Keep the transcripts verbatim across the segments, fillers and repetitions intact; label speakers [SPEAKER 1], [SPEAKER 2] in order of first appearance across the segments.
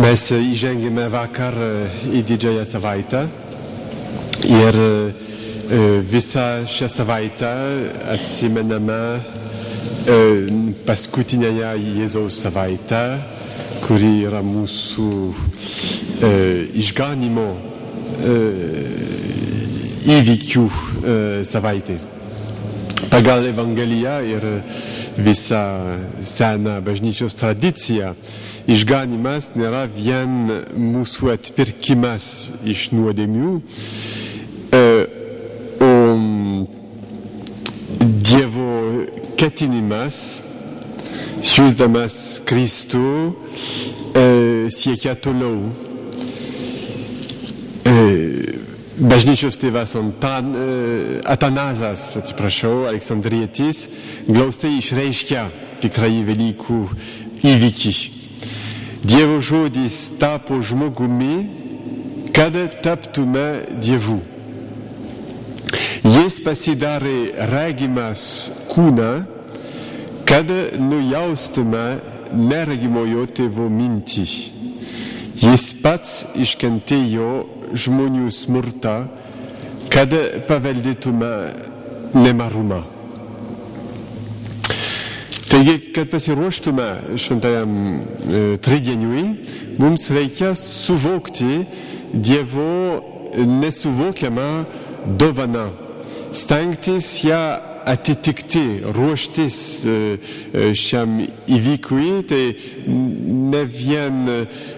[SPEAKER 1] Mes įžengėme vakar į didžiąją savaitę ir visą šią savaitę atsimename paskutinėje Jėzaus savaitę, kuri yra mūsų išganimo įvykių savaitė. Pagal Evangeliją ir visą seną bažnyčios tradiciją išganimas nėra vien mūsų atpirkimas iš nuodėmių, o Dievo ketinimas, siųsdamas Kristų, siekia toliau. Bažnyčios tėvas Antan, Atanazas, atsiprašau, Aleksandrietis, glaustai išreiškia tikrąjį Velykų įvykį. Dievo žodis tapo žmogumi, kad taptume Dievu. Jis pasidarė regimas kūną, kad nujaustume neregimojo tėvo mintį. Jis pats iškentėjo žmonių smurtą, kad paveldėtume nemarumą. Taigi, kad pasiruoštume šventajam e, tridieniui, mums reikia suvokti Dievo nesuvokiamą dovaną, stengtis ją atitikti, ruoštis e, šiam įvykui, tai ne vien e,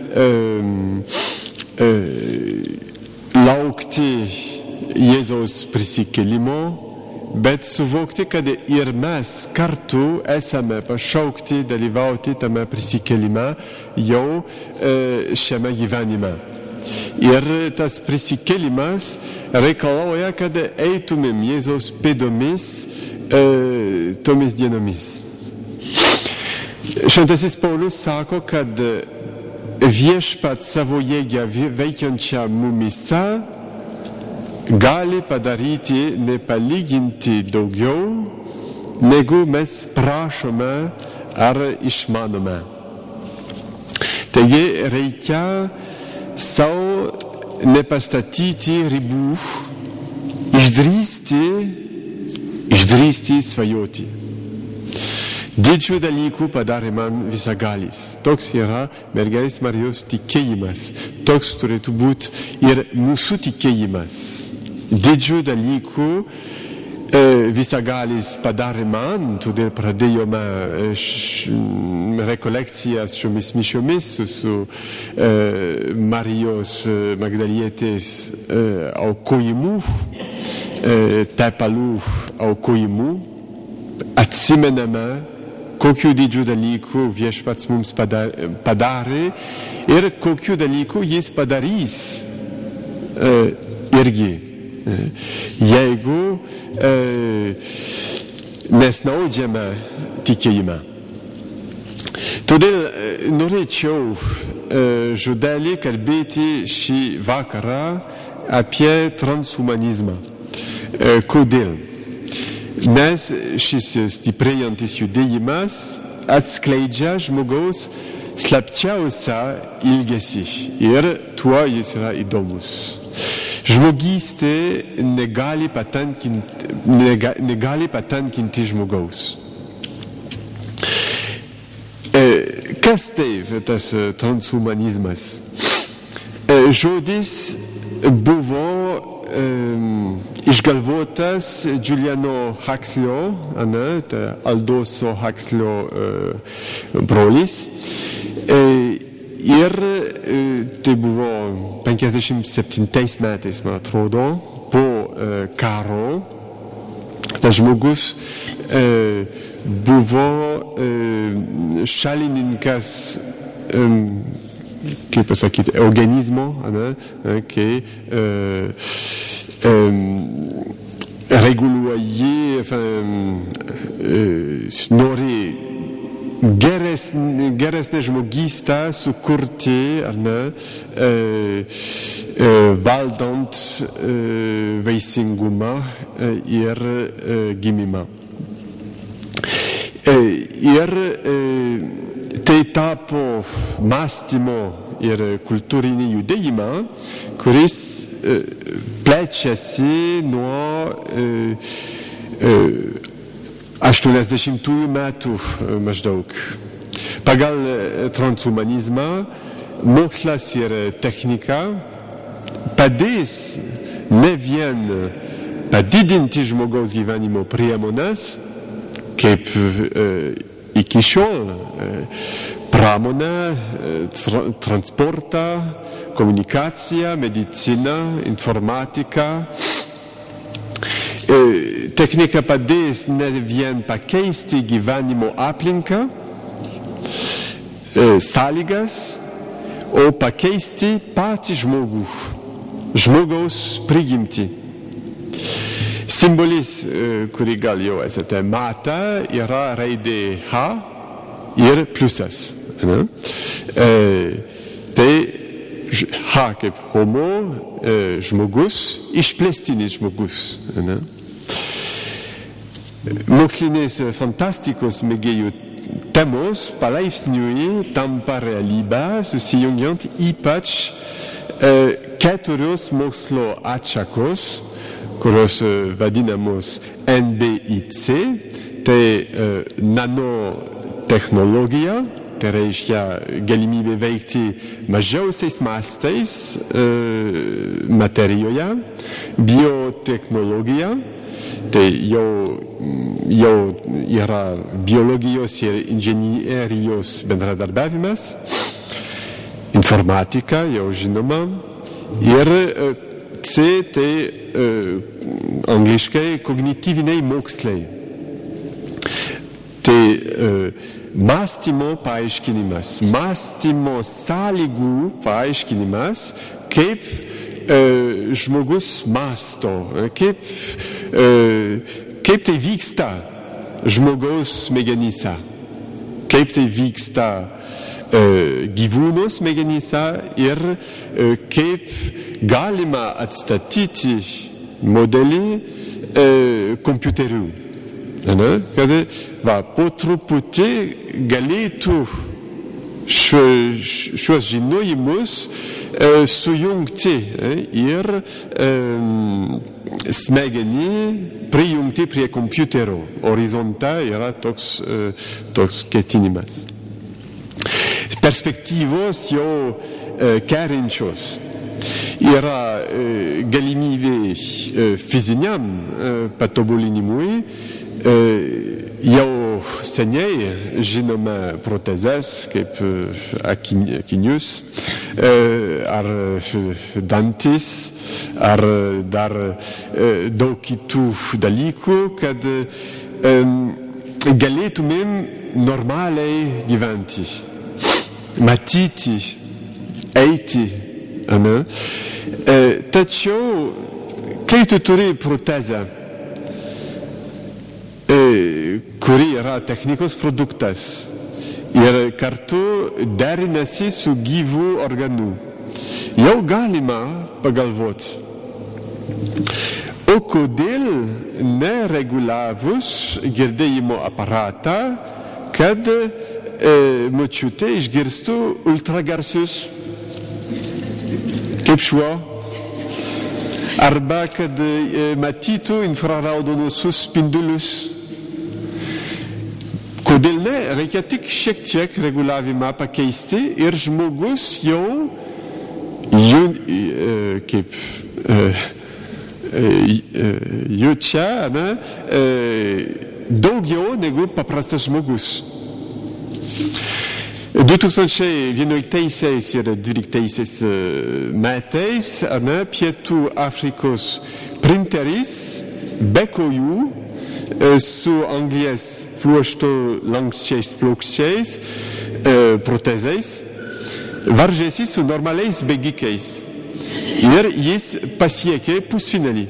[SPEAKER 1] e, laukti Jėzaus prisikėlimo, bet suvokti, kad ir mes kartu esame pašaukti dalyvauti tame prisikėlime jau e, šiame gyvenime. Ir tas prisikėlimas reikalauja, kad eitumėm Jėzaus pėdomis e, tomis dienomis. Šventasis Paulius sako, kad viešpats savo jėgą veikiančią mumyse gali padaryti nepalyginti daugiau, negu mes prašome ar išmanome. Taigi reikia savo nepastatyti ribų, išdrįsti, išdrįsti svajoti. Didžių dalykų padarė man visagalis. Toks yra mergelės Marijos tikėjimas. Toks turėtų būti ir mūsų tikėjimas. Didžių dalykų e, visagalis padarė man, todėl pradėjome š, rekolekcijas šiomis mišiomis su, su e, Marijos Magdalietės e, aukojimu, e, tepalų aukojimu. Atsimename, kokių didžių dalykų viešpats mums padarė ir kokių dalykų jis padarys e, irgi. E, jeigu e, nesnaudžiame tikėjimą. Todėl e, norėčiau e, žodelį kalbėti šį vakarą apie transhumanizmą. E, kodėl? Nes šis stiprėjantis judėjimas atskleidžia žmogaus slapčiausią ilgesį ir tuo jis yra įdomus. Žmogystė negali patenkinti, nega, negali patenkinti žmogaus. E, kas tai tas transhumanizmas? E, žodis buvo Um, išgalvotas Giuliano Huxleyo, ane, Aldoso Huxleyo uh, brolis. E, ir e, tai buvo penkiasdešimt septintais metais, man atrodo, po e, karo. Tas žmogus e, buvo e, šalininkas e, kaip pasakyti, eugenizmo, ne, kai e, e, reguliuoji, e, nori geresnė, geresnė žmogystę sukurti, ar ne, e, e, valdant e, vaisingumą e, ir e, gimimą. E, ir e, tai tapo mąstymo ir kultūrinį judėjimą, kuris e, plečiasi nuo e, e, aštuoniasdešimtųjų metų maždaug. Pagal transhumanizmą mokslas ir technika padės ne vien padidinti žmogaus gyvenimo priemones, kaip e, iki šiol e, pramonę, e, tra, transportą, komunikaciją, mediciną, informatiką. E, technika padės ne vien pakeisti gyvenimo aplinką, e, sąlygas, o pakeisti patį žmogų, žmogaus prigimtį. Simbolis, kurį gal jau esate matę, yra raidė H ir pliusas. Ne? E, tai H kaip homo, e, žmogus, išplėstinis žmogus. Ne? Mokslinės fantastikos mėgėjų temos palaipsniui tampa realybę, susijungiant ypač e, keturios mokslo atšakos, kurios vadinamos N B I C, tai e, nanotechnologija, tai reiškia galimybė veikti mažiausiais mastais e, materijoje, biotechnologija, tai jau, jau yra biologijos ir inžinierijos bendradarbiavimas, informatika, jau žinoma, ir e, C tai e, angliškai kognityviniai mokslai. Tai e, mąstymo paaiškinimas, mąstymo sąlygų paaiškinimas, kaip e, žmogus mąsto, kaip, e, kaip tai vyksta žmogaus smegenyse, kaip tai vyksta e, gyvūnų smegenyse ir e, kaip galima atstatyti modelį e, kompiuterių. Ne? Kad va, po truputį galėtų šiuos žinojimus e, sujungti e, ir e, smegenį prijungti prie kompiuterio. Horizonte yra toks, e, toks ketinimas. Perspektyvos jau e, kerinčios. Yra e, galimybė e, fiziniam e, patobulinimui, e, jau seniai žinome protezes kaip e, akinius, e, ar dantis, ar dar e, daug kitų dalykų, kad e, galėtumėm normaliai gyventi, matyti, eiti. Ane? E, tačiau, kai tu turi protezą, e, kuri yra technikos produktas ir kartu derinasi su gyvų organų, jau galima pagalvoti, o kodėl nereguliavus girdėjimo aparatą, kad e, močiutė išgirstų ultragarsius kaip šuo, arba kad e, matytų infraraudonusius spindulius. Kodėl ne? Reikia tik šiek tiek reguliavimą pakeisti ir žmogus jau jų, e, kaip e, e, jaučia ne, e, daugiau negu paprastas žmogus. du tūkstančiai vienuoliktaisiais ir dvyliktaisiais metais ne, Pietų Afrikos printeris be kojų su anglies pluošto lanksčiais plokščiais e, protezais varžėsi su normaliais bėgikais ir jis pasiekė pusfinalį.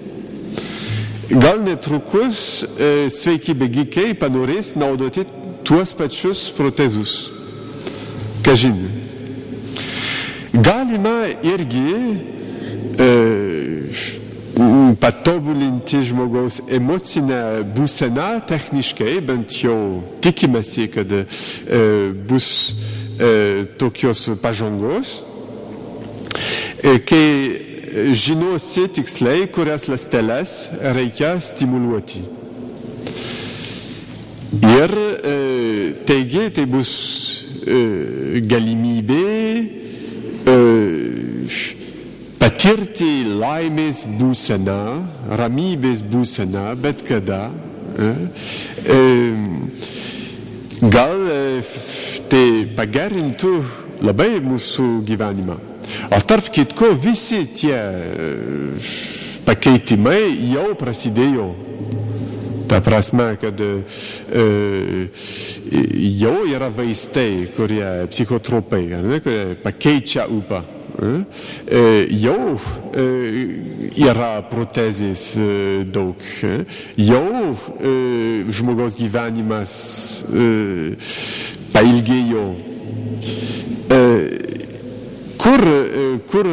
[SPEAKER 1] Gal netrukus e, sveiki bėgikai panorės naudoti tuos pačius protezus. Kažin. Galima irgi e, patobulinti žmogaus emocinę būseną techniškai, bent jau tikimasi, kad e, bus e, tokios pažangos, e, kai žinosi tiksliai, kurias ląsteles reikia stimuliuoti. Ir e, taigi tai bus e, galimybė e, patirti laimės būseną, ramybės būseną, bet kada. E, e, gal e, tai pagerintų labai mūsų gyvenimą. O tarp kitko visi tie e, pakeitimai jau prasidėjo. Ta prasme, kad e, jau yra vaistai, kurie psichotropai, ne, kurie pakeičia upą. E, jau e, yra protezės e, daug. E, jau e, žmogaus gyvenimas e, pailgėjo. E, Kur, kur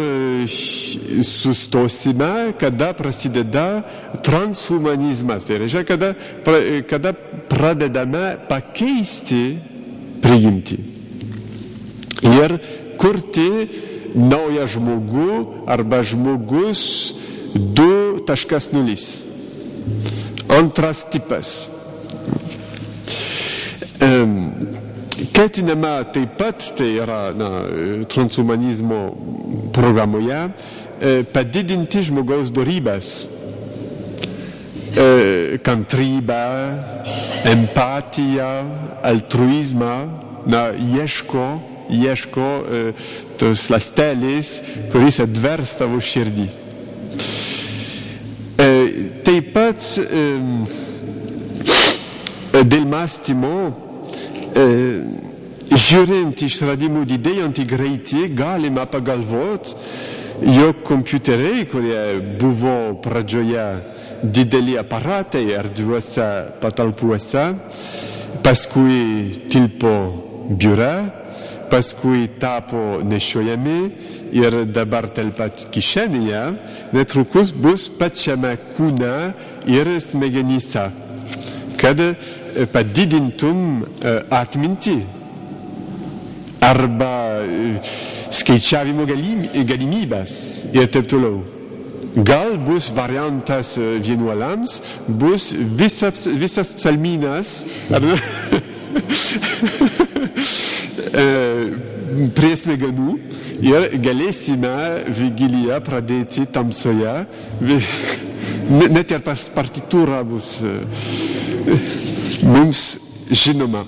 [SPEAKER 1] sustosime, kada prasideda transhumanizmas, tai reiškia, kada, kada pradedame pakeisti prigimtį ir kurti naują žmogų arba žmogus du taškas nulis. Antras tipas. Um, Ketiname taip pat, tai yra na, transhumanizmo programoje, padidinti žmogaus dorybės, kantrybę, empatiją, altruizmą, na, ieško, ieško tos ląstelės, kuris atvers tavo širdį. Taip pat dėl mąstymo, E, žiūrint išradimų didėjantį greitį, galima pagalvoti, jog kompiuteriai, kurie buvo pradžioje dideli aparatai erdviuose patalpuose, paskui tilpo biure, paskui tapo nešiojami ir dabar telpa kišenėje, netrukus bus pačiame kūne ir smegenyse, kad padidintum atmintį arba skaičiavimo galimybės ir taip toliau. Gal bus variantas vienuolams, bus visas, visas psalminas prie smegenų ir galėsime vigiliją pradėti tamsoje. Net ir partitūra bus mums žinoma.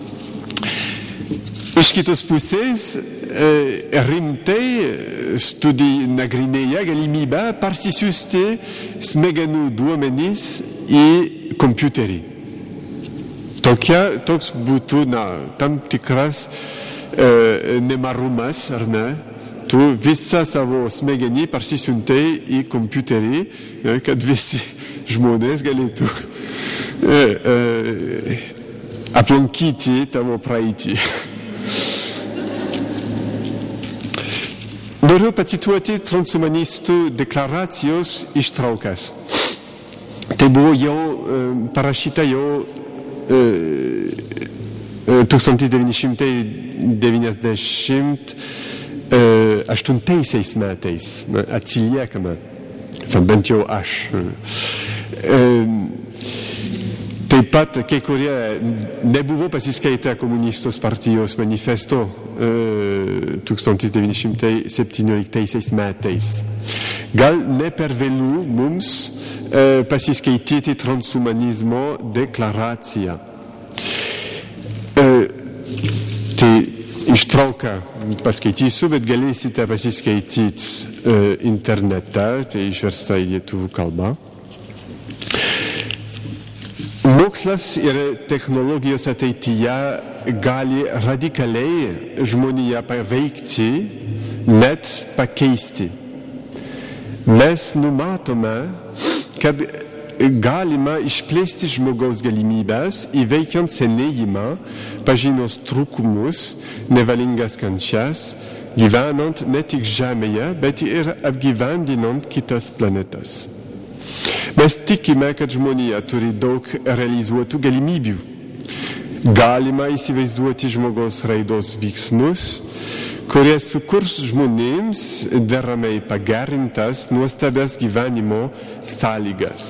[SPEAKER 1] Iš kitos pusės rimtai studijai nagrinėja galimybę parsisiųsti smegenų duomenys į kompiuterį. Tokia, toks būtų na, tam tikras e, nemarumas, ar ne? Tu visą savo smegenį parsisiuntai į kompiuterį, ne, kad visi žmonės galėtų e, e, aplankyti tavo praeitį. Noriu pacituoti transhumanistų deklaracijos ištraukas. Tai buvo jau e, parašyta jau e, tūkstantis devyni šimtai devyniasdešimt aštuntaisiais metais, atsiliekame, bent jau aš. Taip pat kai kurie nebuvo pasiskaitę komunistos partijos manifesto tūkstantis devyni šimtai septynioliktaisiais metais. Gal ne per vėlų mums pasiskaityti transhumanizmo deklaraciją. Tai ištrauką paskaitysiu, bet galėsite pasiskaityti uh, internete, tai išversta į lietuvių kalbą. Mokslas ir technologijos ateityje gali radikaliai žmoniją paveikti, net pakeisti. Mes numatome, kad galima išplėsti žmogaus galimybės įveikiant senėjimą, pažinus trūkumus, nevalingas kančias, gyvenant ne tik Žemėje, bet ir apgyvendinant kitas planetas. Mes tikime, kad žmonija turi daug realizuotų galimybių. Galima įsivaizduoti žmogaus raidos veiksmus, kurie sukurs žmonėms deramai pagerintas nuostabias gyvenimo sąlygas.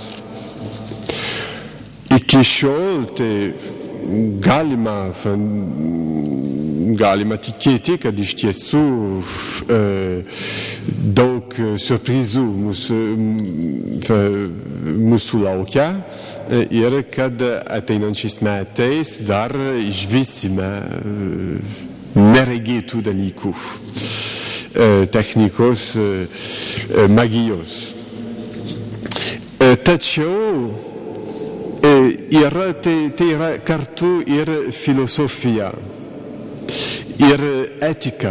[SPEAKER 1] Iki šiol tai galima, galima tikėti, kad iš tiesų e, daug surprizų mūsų, mūsų laukia ir kad ateinančiais metais dar išvysime neregėtų dalykų, technikos, magijos. Tačiau yra, tai, tai yra kartu ir filosofija, ir etika.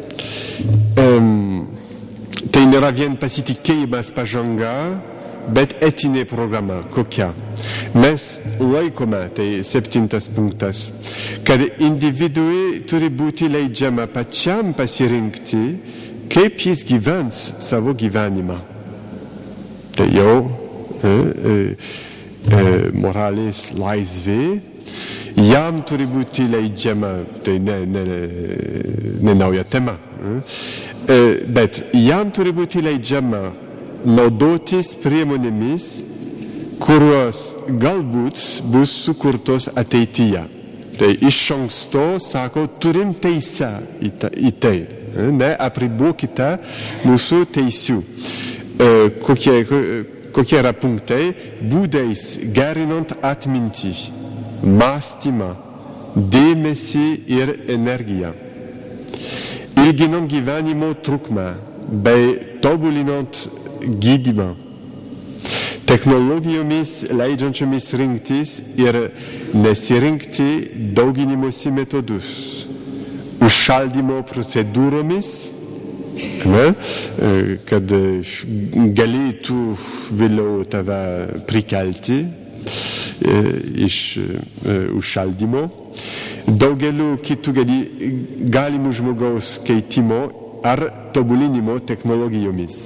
[SPEAKER 1] Um, tai nėra vien pasitikėjimas pažanga, bet etinė programa kokia. Mes laikome, tai septintas punktas, kad individui turi būti leidžiama pačiam pasirinkti, kaip jis gyvens savo gyvenimą. Tai jau e, e, e, moralės laisvė, jam turi būti leidžiama, tai ne, ne, ne nauja tema, e, bet jam turi būti leidžiama naudotis priemonėmis, kurios galbūt bus sukurtos ateityje. Tai iš anksto sako, turim teisę į, ta, į tai, ne apribokite mūsų teisių. E, kokie, kokie yra punktai? Būdais gerinant atmintį, mąstymą, dėmesį ir energiją. Ilginant gyvenimo trukmę bei tobulinant gydymą. Technologijomis leidžiančiomis rinktis ir nesirinkti dauginimosi metodus. Užšaldymo procedūromis, ne, kad galėtų vėliau tave prikelti iš užšaldymo. Daugeliu kitų galimų žmogaus keitimo ar tobulinimo technologijomis.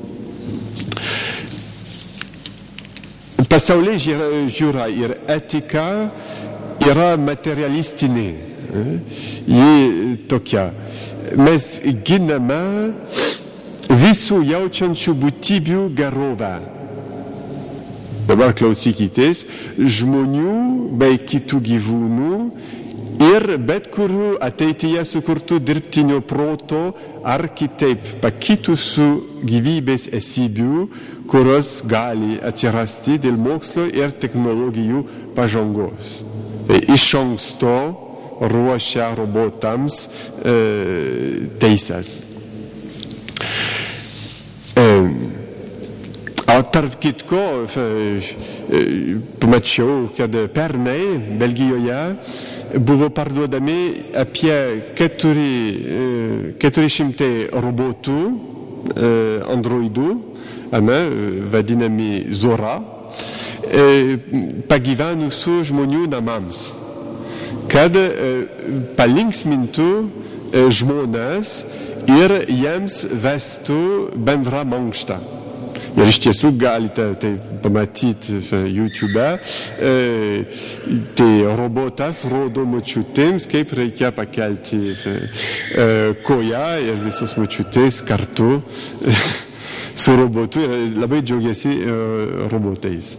[SPEAKER 1] Pasaulio žiūra ir etika yra materialistinė. Ji tokia. Mes giname visų jaučiančių būtybių gerovę. Dabar klausykitės, žmonių bei kitų gyvūnų ir bet kurių ateityje sukurtų dirbtinio proto ar kitaip pakitusių gyvybės esybių, kurios gali atsirasti dėl mokslo ir technologijų pažangos. Tai iš anksto ruošia robotams e, teisės. E, o tarp kitko, e, pamačiau, kad pernai Belgijoje buvo parduodami apie keturi šimtai robotų, e, androidų, ane, vadinami Zora, e, pagyvenusių žmonių namams, kad e, palinksmintų e, žmones ir jiems vestų bendrą mankštą. Ir iš tiesų galite tai pamatyti YouTube. E, tai robotas rodo močiutėms, kaip reikia pakelti e, koją ir visus močiutės kartu su robotu ir labai džiaugiasi e, robotais.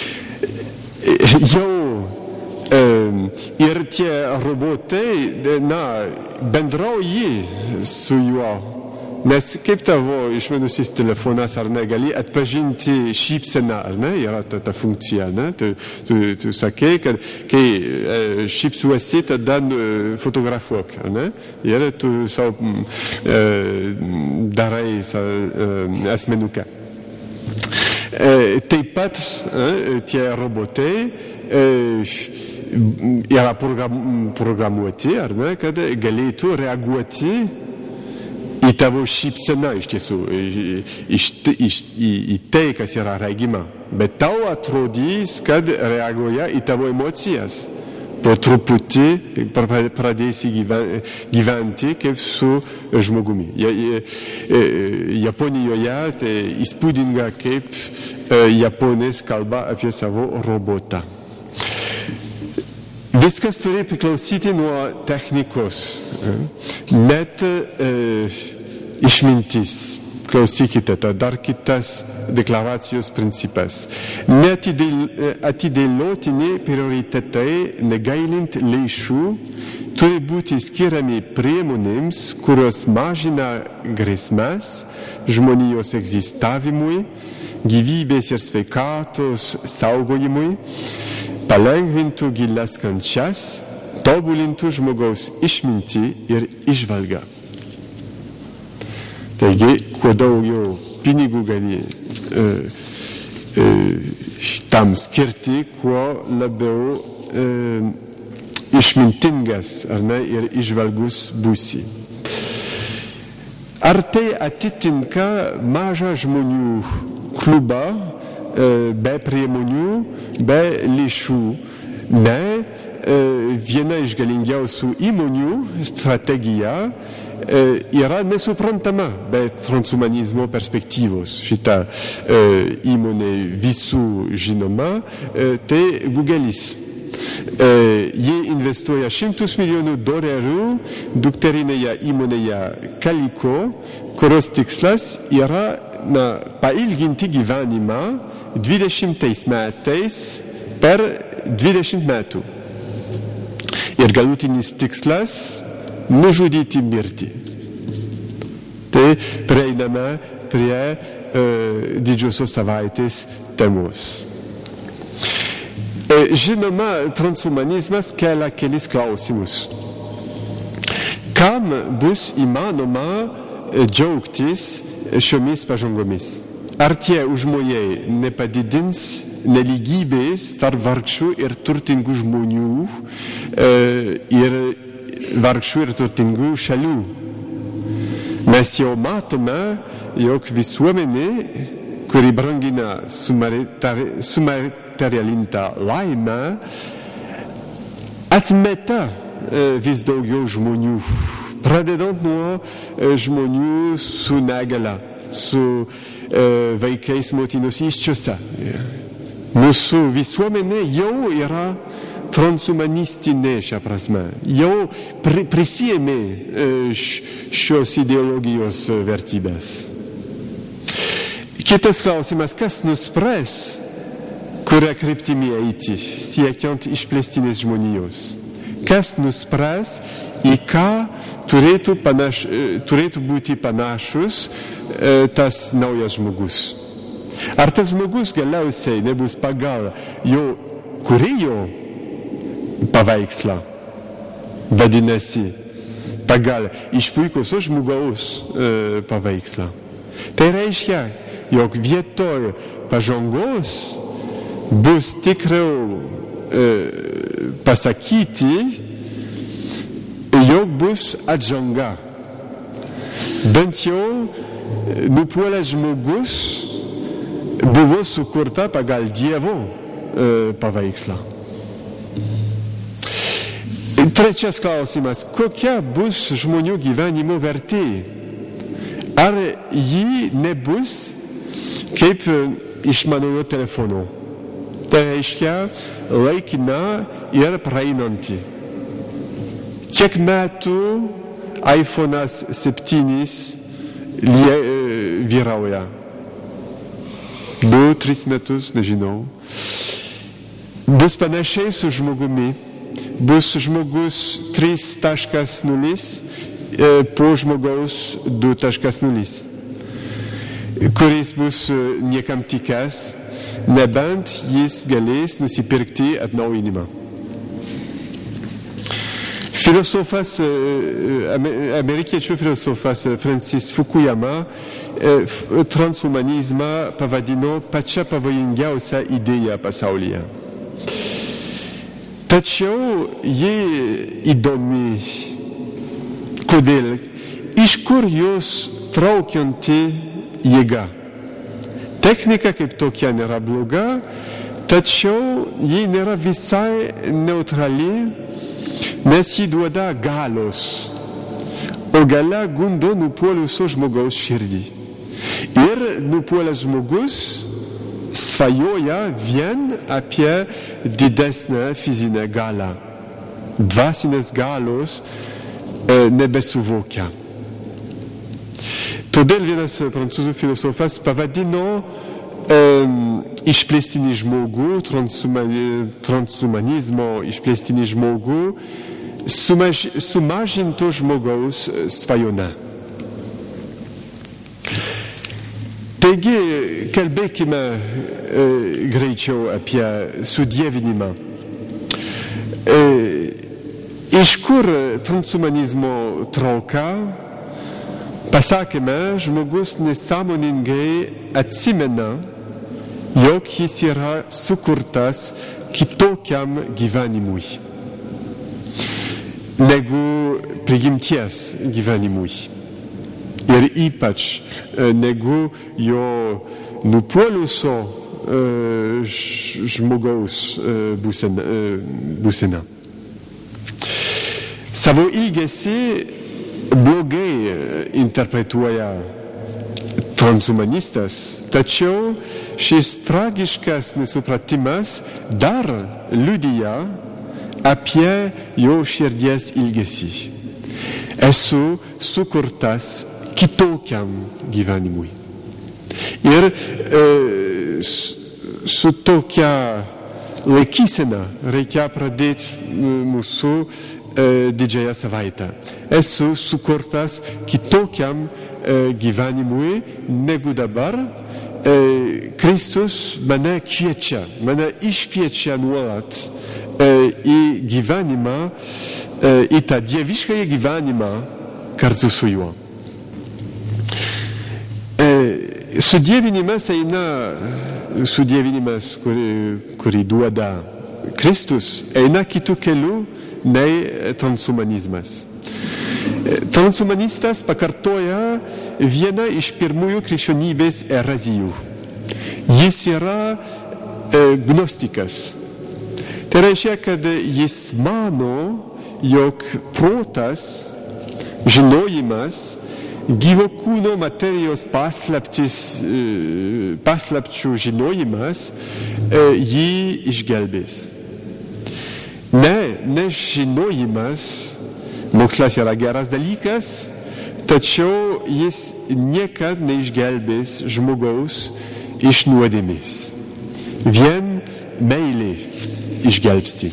[SPEAKER 1] Jau e, ir tie robotai, na, bendrauji su juo. Nes kaip tavo išmanusis telefonas ar ne gali atpažinti šypseną, ar ne, yra ta, ta funkcija, ne? Tu, tu, tu sakei, kad kai e, šypsuosi, tada fotografuok, ar ne? Ir tu savo e, darai sa, e, asmenukę. E, taip pat e, tie robotai e, yra program, programuoti, ar ne, kad galėtų reaguoti į tavo šypseną iš tiesų, iš, iš, į, į tai, kas yra regima. Bet tau atrodys, kad reaguoja į tavo emocijas, po truputį pradėsi gyventi kaip su žmogumi. Japonijoje tai įspūdinga, kaip japonės kalba apie savo robotą. Viskas turi priklausyti nuo technikos, net e, išmintis. Klausykite, tai dar kitas deklaracijos principas. Neatidėliotini prioritetai, negailint lėšų, turi būti skiriami priemonėms, kurios mažina grėsmes žmonijos egzistavimui, gyvybės ir sveikatos saugojimui, palengvintų gilias kančias, tobulintų žmogaus išmintį ir įžvalgą. Taigi, kuo daugiau pinigų gali e, e, tam skirti, kuo labiau e, išmintingas ar ne, ir įžvalgus būsi. Ar tai atitinka mažą žmonių klubą e, be priemonių, be lėšų? Ne, e, viena iš galingiausių įmonių strategija yra nesuprantama be transhumanizmo perspektyvos. Šita e, įmonė visų žinoma, e, tai Google'is. E, jie investuoja šimtus milijonų dolerių dukterinėje įmonėje Calico, kurios tikslas yra na, pailginti gyvenimą dvidešimtais metais per dvidešimt metų. Ir galutinis tikslas nužudyti mirtį. Tai prieiname prie e, didžiosios savaitės temos. E, žinoma, transhumanizmas kelia kelis klausimus. Kam bus įmanoma džiaugtis šiomis pažangomis? Ar tie užmojai nepadidins nelygybės tarp vargšų ir turtingų žmonių e, ir vargšų ir turtingų šalių? Mes jau matome, jog visuomenė, kuri brangina sumaterialintą laimę, atmeta vis daugiau žmonių, pradedant nuo žmonių su negalia, su vaikais motinos įsčiose. Mūsų visuomenė jau yra transhumanistinė šią prasme, jau pri, prisėmė šios ideologijos vertybės. Kitas klausimas, kas nuspręs, kuria kryptimi eiti, siekiant išplėstinės žmonijos? Kas nuspręs, į ką turėtų, panaš, turėtų būti panašus tas naujas žmogus? Ar tas žmogus galiausiai nebus pagal jo kūrėjo paveikslą, vadinasi, pagal išpuikusio žmogaus e, paveikslą. Tai reiškia, jog vietoj pažangos bus tikriau e, pasakyti, jog bus atžanga. Bent jau nupuolęs žmogus buvo sukurta pagal Dievo e, paveikslą. Trečias klausimas, kokia bus žmonių gyvenimo vertė? Ar ji nebus kaip išmaniojo telefono? Tai reiškia laikina ir praeinanti. Kiek metų iPhone'as septynis vyrauja? Du, tris metus, nežinau. Bus panašiai su žmogumi. Bus žmogus trys taškas nulis po žmogaus du taškas nulis, kuris bus niekam tikęs, nebent jis galės nusipirkti atnaujinimą. Filosofas, amerikiečių filosofas Francis Fukuyama transhumanizmą pavadino pačia pavojingiausia idėja pasaulyje. Tačiau ji įdomi. Kodėl? Iš kur jos traukianti jėga? Technika kaip tokia nėra bloga, tačiau ji nėra visai neutrali, nes ji duoda galios, o galia gundo nupuolusio žmogaus širdį. Ir nupuolęs žmogus svajoja vien apie didesnę fizinę galą. Dvasinės galos e, nebesuvokia. Todėl vienas prancūzų filosofas pavadino um, išplėstinį žmogų, transhumani, transhumanizmo išplėstinį žmogų, sumaž, sumažinto žmogaus svajone. Taigi, kalbėkime e, greičiau apie sudievinimą. E, iš kur transhumanizmo trauka? Pasakėme, žmogus nesąmoningai atsimena, jog jis yra sukurtas kitokiam gyvenimui negu prigimties gyvenimui. Ir ypač negu jo nupuolusio žmogaus būsena. Savo ilgesį blogai interpretuoja transhumanistas, tačiau šis tragiškas nesupratimas dar liudija apie jo širdies ilgesį. Esu sukurtas kitokiam gyvenimui. Ir e, su tokia laikysena reikia pradėti mūsų e, didžiąją savaitę. Esu sukurtas kitokiam e, gyvenimui negu dabar. E, Kristus mane kviečia, mane iškviečia nuolat e, į gyvenimą, e, į tą dieviškąjį gyvenimą kartu su juo. Sudievinimas eina, sudievinimas, kurį, kurį duoda Kristus, eina kitų kelių nei transhumanizmas. Transhumanistas pakartoja vieną iš pirmųjų krikščionybės erezijų. Jis yra e, gnostikas. Tai reiškia, kad jis mano, jog protas, žinojimas, gyvo kūno materijos paslaptis, paslapčių žinojimas jį išgelbės. Ne, ne žinojimas, mokslas yra geras dalykas, tačiau jis niekad neišgelbės žmogaus iš nuodėmės. Vien meilė išgelbsti.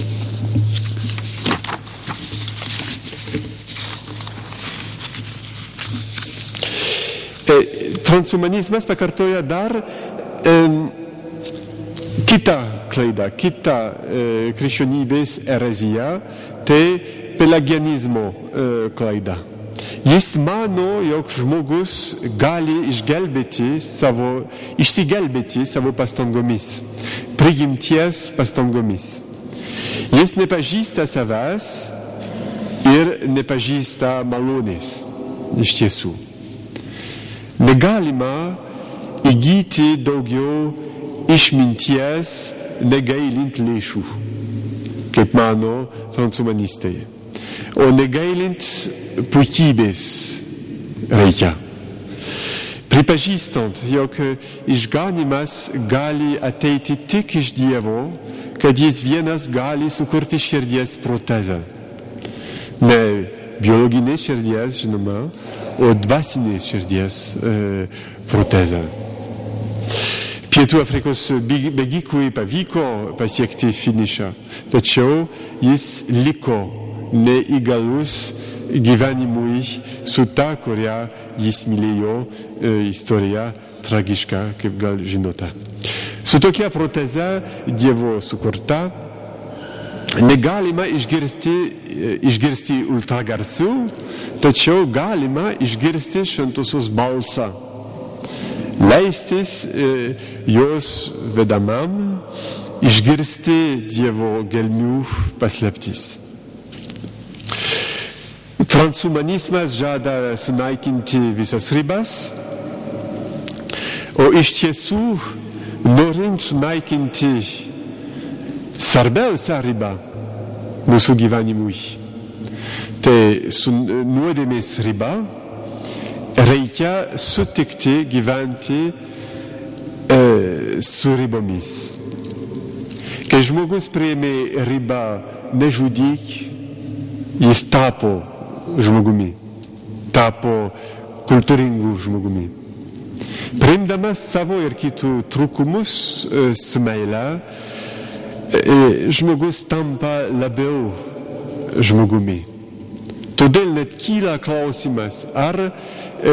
[SPEAKER 1] Transhumanizmas pakartoja dar e, kitą klaidą, kitą e, krikščionybės ereziją, tai pelagianizmo e, klaida. Jis mano, jog žmogus gali išgelbėti savo, išsigelbėti savo pastangomis, prigimties pastangomis. Jis nepažįsta savęs ir nepažįsta malonės iš tiesų. Negalima įgyti daugiau išminties negailint lėšų, kaip mano transhumanistai. O negailint puikybės reikia. Pripažįstant, jog išganimas gali ateiti tik iš Dievo, kad jis vienas gali sukurti širdies protezą. Ne biologinės širdies, žinoma, o dvasinės širdies e, protezą. Pietų Afrikos bėgikui pavyko pasiekti finišą, tačiau jis liko neįgalus gyvenimui su ta, kurią jis mylėjo, e, istorija tragiška, kaip gal žinote. Su tokia proteza Dievo sukurta negalima išgirsti, išgirsti ultragarsų, tačiau galima išgirsti šventosios balsą. Leistis e, jos vedamam, išgirsti Dievo gelmių paslaptis. Transhumanizmas žada sunaikinti visas ribas, o iš tiesų norint sunaikinti svarbiausią ribą mūsų gyvenimui, tai su nuodėmės riba reikia sutikti gyventi e, su ribomis. Kai žmogus priėmė ribą nežudyk, jis tapo žmogumi, tapo kultūringų žmogumi. Priimdamas savo ir kitų trūkumus e, su meile, e, žmogus tampa labiau žmogumi. Todėl net kyla klausimas, ar e,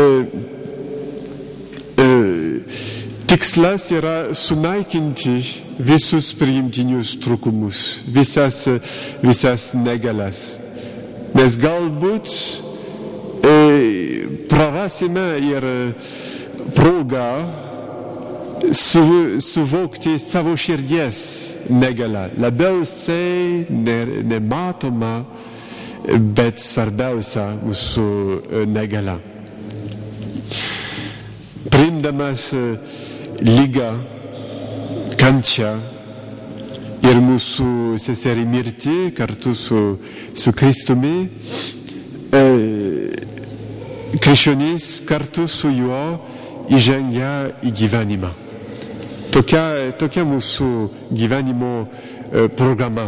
[SPEAKER 1] e, tikslas yra sunaikinti visus priimtinius trūkumus, visas, visas negalias. Nes galbūt e, prarasime ir progą su, suvokti savo širdies negalą, labiausiai ne, nematoma, bet svarbiausia mūsų negala. Priimdamas lygą, kančią ir mūsų seserį mirtį kartu su, su Kristumi, e, krikščionys kartu su juo įžengia į gyvenimą. Tokia, tokia mūsų gyvenimo e, programa.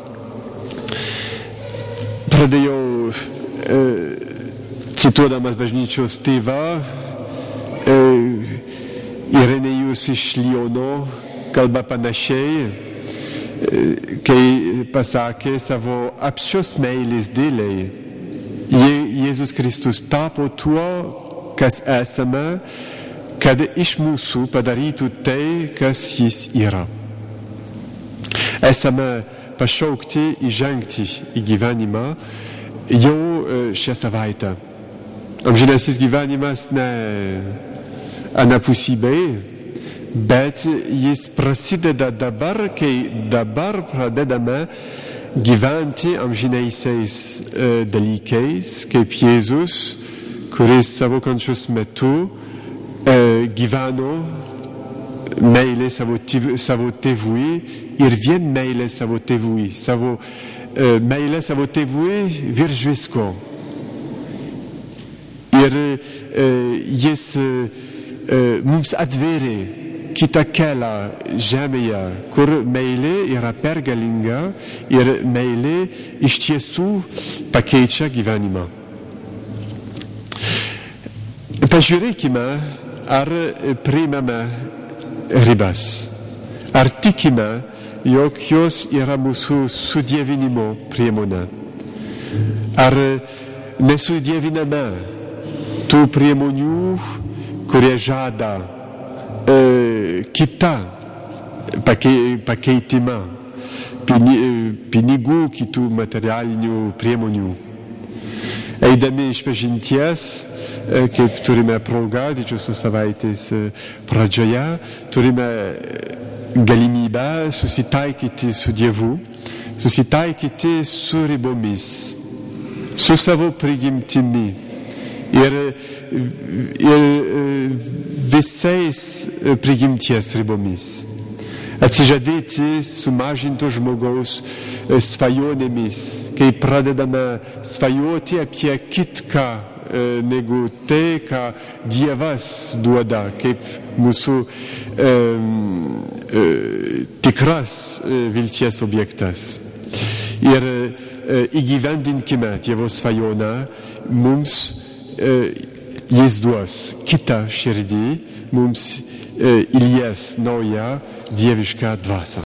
[SPEAKER 1] Pradėjau e, cituodamas bažnyčios tėvą, e, Irenėjus iš Liono kalba panašiai, e, kai pasakė savo apsčios meilės dėliai. Je, Jėzus Kristus tapo tuo, kas esame, kad iš mūsų padarytų tai, kas jis yra. Esame pašaukti įžengti į gyvenimą jau šią savaitę. Amžinasis gyvenimas ne anapusybei, bet jis prasideda dabar, kai dabar pradedame gyventi amžinaisiais e, dalykais, kaip Jėzus, kuris savo kančios metu e, gyveno meilė savo, savo tėvui ir vien meilė savo tėvui, savo e, meilė savo tėvui virš visko. Ir e, jis e, mums atvėrė kitą kelią žemėje, kur meilė yra pergalinga ir meilė iš tiesų pakeičia gyvenimą. Pažiūrėkime, ar priimame ribas. Ar tikime, jog jos yra mūsų sudievinimo priemonė? Ar nesudieviname tų priemonių, kurie žada e, kitą pakei, pakeitimą, pinigų, kitų materialinių priemonių? Eidami išpažinties, kaip turime progą didžiosios savaitės pradžioje, turime galimybę susitaikyti su Dievu, susitaikyti su ribomis, su savo prigimtimi ir, ir visais prigimties ribomis. Atsižadėti sumažinto žmogaus svajonėmis, kai pradedame svajoti apie kitką negu tai, ką Dievas duoda, kaip mūsų e, e, tikras e, vilties objektas. Ir e, įgyvendinkime Dievo svajonę, mums e, jis duos kitą širdį, mums e, įlies naują dievišką dvasią.